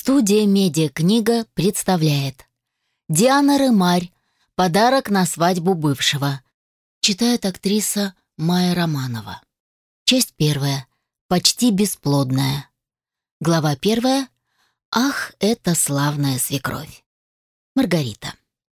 Студия «Медиакнига» представляет Диана Рымарь. Подарок на свадьбу бывшего. Читает актриса Майя Романова. Часть 1. Почти бесплодная. Глава 1. Ах, это славная свекровь. Маргарита.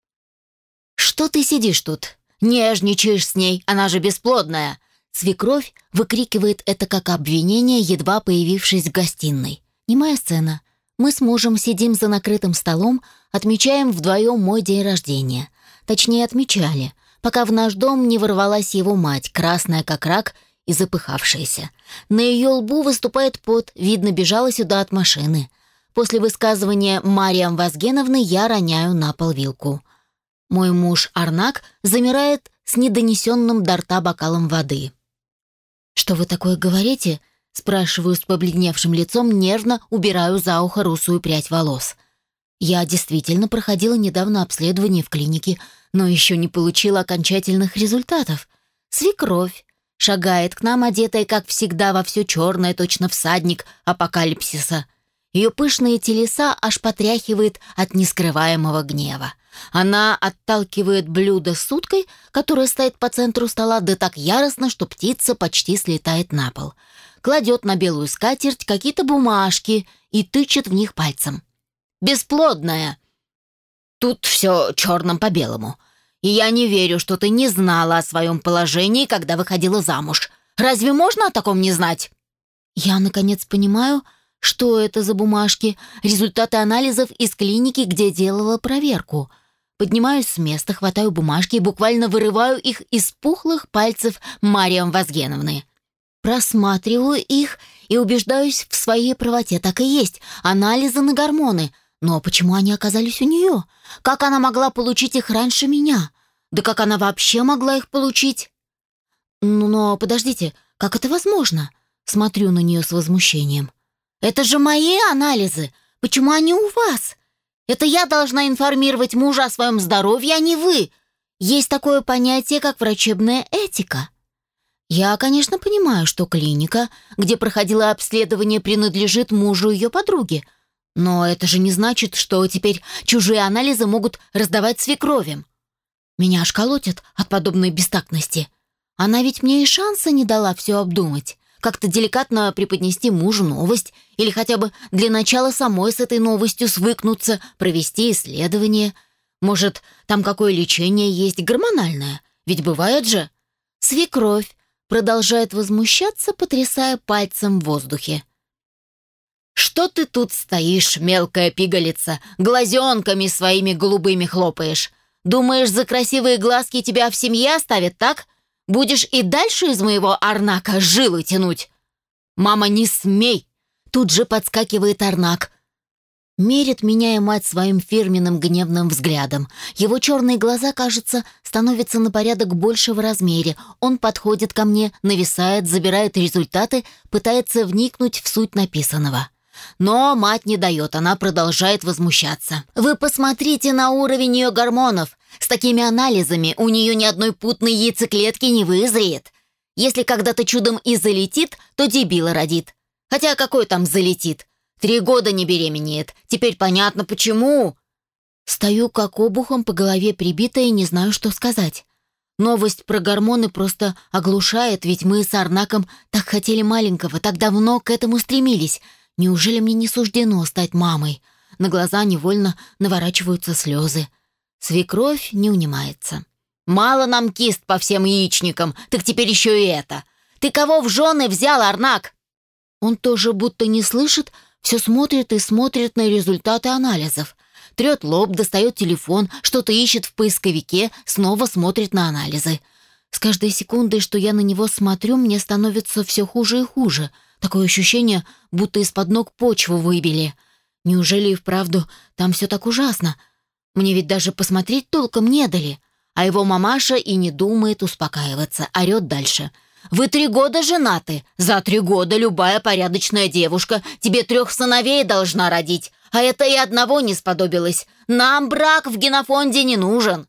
«Что ты сидишь тут? Нежничаешь с ней, она же бесплодная!» Свекровь выкрикивает это как обвинение, едва появившись в гостиной. Немая сцена. Мы с мужем сидим за накрытым столом, отмечаем вдвоем мой день рождения. Точнее, отмечали, пока в наш дом не ворвалась его мать, красная как рак и запыхавшаяся. На ее лбу выступает пот, видно, бежала сюда от машины. После высказывания Мариам Вазгеновны я роняю на пол вилку. Мой муж Арнак замирает с недонесенным до рта бокалом воды. «Что вы такое говорите?» Спрашиваю с побледневшим лицом, нервно убираю за ухо русую прядь волос. Я действительно проходила недавно обследование в клинике, но еще не получила окончательных результатов. Свекровь шагает к нам, одетая, как всегда, во все черное, точно всадник апокалипсиса. Ее пышные телеса аж потряхивает от нескрываемого гнева. Она отталкивает блюдо с уткой, которая стоит по центру стола, да так яростно, что птица почти слетает на пол. Кладет на белую скатерть какие-то бумажки и тычет в них пальцем. «Бесплодная! Тут все черным по белому. И я не верю, что ты не знала о своем положении, когда выходила замуж. Разве можно о таком не знать?» Я, наконец, понимаю, что это за бумажки, результаты анализов из клиники, где делала проверку. Поднимаюсь с места, хватаю бумажки и буквально вырываю их из пухлых пальцев Мариам Вазгеновны. Просматриваю их и убеждаюсь в своей правоте. Так и есть, анализы на гормоны. Но почему они оказались у нее? Как она могла получить их раньше меня? Да как она вообще могла их получить? Но подождите, как это возможно? Смотрю на нее с возмущением. Это же мои анализы. Почему они у вас? Это я должна информировать мужа о своем здоровье, а не вы. Есть такое понятие, как врачебная этика. Я, конечно, понимаю, что клиника, где проходило обследование, принадлежит мужу ее подруги. Но это же не значит, что теперь чужие анализы могут раздавать свекровям. Меня аж колотит от подобной бестактности. Она ведь мне и шанса не дала все обдумать. Как-то деликатно преподнести мужу новость или хотя бы для начала самой с этой новостью свыкнуться, провести исследование. Может, там какое лечение есть гормональное? Ведь бывает же. Свекровь продолжает возмущаться, потрясая пальцем в воздухе. «Что ты тут стоишь, мелкая пигалица, глазенками своими голубыми хлопаешь? Думаешь, за красивые глазки тебя в семье оставят, так? Будешь и дальше из моего Арнака жилы тянуть? Мама, не смей!» Тут же подскакивает Арнак. Мерит меня и мать своим фирменным гневным взглядом. Его черные глаза, кажется, становятся на порядок больше в размере. Он подходит ко мне, нависает, забирает результаты, пытается вникнуть в суть написанного. Но мать не дает, она продолжает возмущаться. «Вы посмотрите на уровень ее гормонов. С такими анализами у нее ни одной путной яйцеклетки не вызреет. Если когда-то чудом и залетит, то дебила родит. Хотя какой там залетит? 3 года не беременеет. Теперь понятно, почему». Стою как обухом, по голове прибитая, и не знаю, что сказать. Новость про гормоны просто оглушает, ведь мы с Арнаком так хотели маленького, так давно к этому стремились. Неужели мне не суждено стать мамой? На глаза невольно наворачиваются слезы. Свекровь не унимается. «Мало нам кист по всем яичникам, так теперь еще и это. Ты кого в жены взял, Арнак?» Он тоже будто не слышит, все смотрит и смотрит на результаты анализов. Трет лоб, достает телефон, что-то ищет в поисковике, снова смотрит на анализы. С каждой секундой, что я на него смотрю, мне становится все хуже и хуже. Такое ощущение, будто из-под ног почву выбили. Неужели и вправду там все так ужасно? Мне ведь даже посмотреть толком не дали. А его мамаша и не думает успокаиваться, орет дальше. «Вы 3 года женаты. За 3 года любая порядочная девушка тебе 3 сыновей должна родить, а это и одного не сподобилось. Нам брак в генофонде не нужен».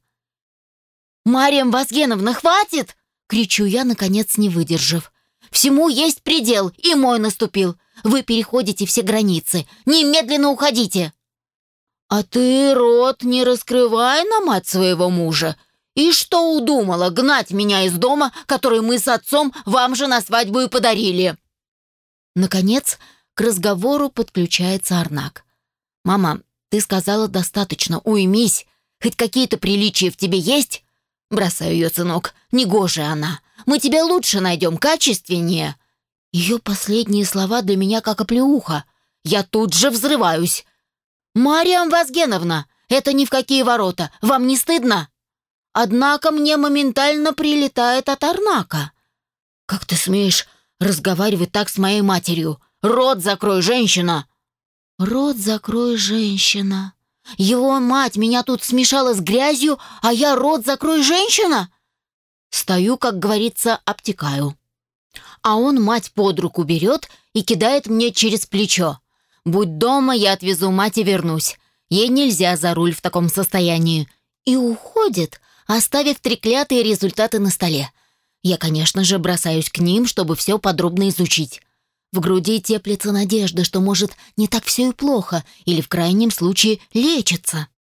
«Мариам Вазгеновна, хватит!» — кричу я, наконец не выдержав. «Всему есть предел, и мой наступил. Вы переходите все границы. Немедленно уходите!» «А ты рот не раскрывай на мать своего мужа. И что удумала гнать меня из дома, который мы с отцом вам же на свадьбу и подарили?» Наконец, к разговору подключается Арнак. «Мама, ты сказала достаточно, уймись. Хоть какие-то приличия в тебе есть?» Бросаю ее, сынок. Негожая она. Мы тебя лучше найдем, качественнее. Ее последние слова для меня как оплеуха. Я тут же взрываюсь. «Мариам Вазгеновна, это ни в какие ворота. Вам не стыдно?» Однако мне моментально прилетает от Арнака. «Как ты смеешь разговаривать так с моей матерью? Рот закрой, женщина!» «Рот закрой, женщина!» Его мать меня тут смешала с грязью, а я рот закрой, женщина? Стою, как говорится, обтекаю. А он мать под руку берет и кидает мне через плечо. «Будь дома, я отвезу мать и вернусь. Ей нельзя за руль в таком состоянии». И уходит, оставив треклятые результаты на столе. Я, конечно же, бросаюсь к ним, чтобы все подробно изучить. В груди теплится надежда, что, может, не так все и плохо, или в крайнем случае лечится.